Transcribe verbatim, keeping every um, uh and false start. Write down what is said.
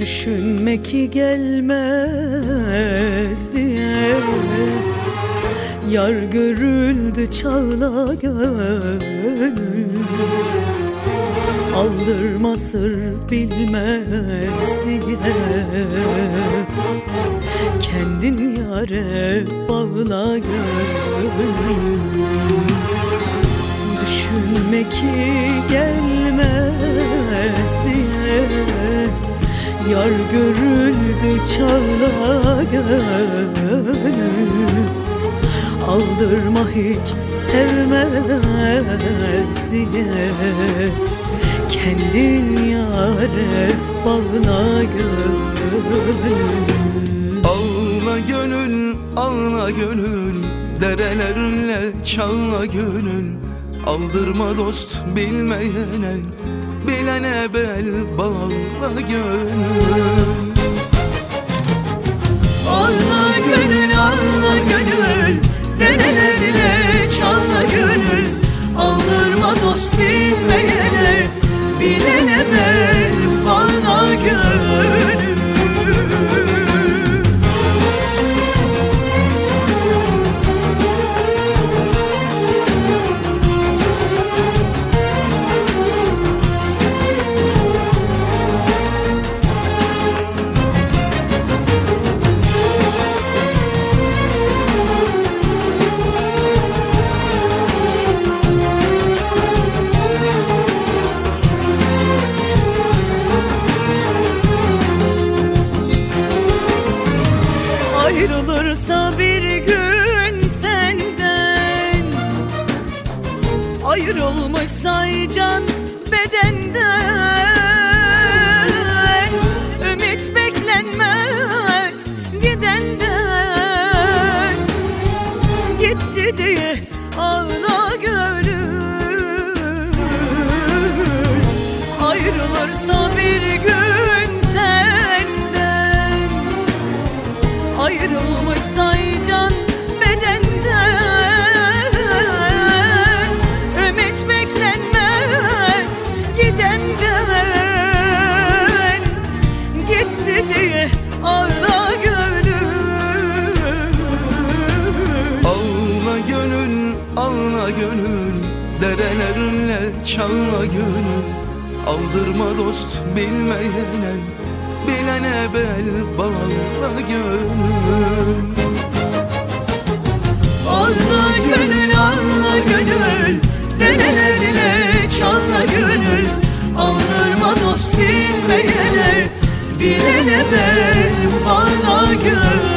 Düşünme ki gelmez diye, yar görüldü çağla gönül. Aldırma sır bilmez diye, kendin yâre bağla gönül. Düşünme ki gelmez diye, yar görüldü çağla gönül. Aldırma hiç sevmez diye, kendin yâre bağla gönül. Ağla gönül, ağla gönül, derelerle çağla gönül. Aldırma dost bilmeyene, bilene bel bağla gönül. Ağla gönül, ağla gönül, derelerle çağla gönül. Aldırma dost bilmeyene, bilene bel bağla gönül. Ayrılırsa bir gün senden, ayrılmışsa can bedenden, ümit beklenmez gidenden. Gitti diye ağla gönül. Ayrılırsa bir gün senden, ayrılmışsa can bedenden, ümit beklenmez gidenden. Gitti diye ağla gönül. Ağla gönül, ağla gönül, derelerle çağla gönül. Aldırma dost bilmeyene, bilene bel bağla gönül. Ağla gönül, ağla gönül, derelerle çağla gönül. Aldırma dost bilmeyene, bilene bel bağla gönül.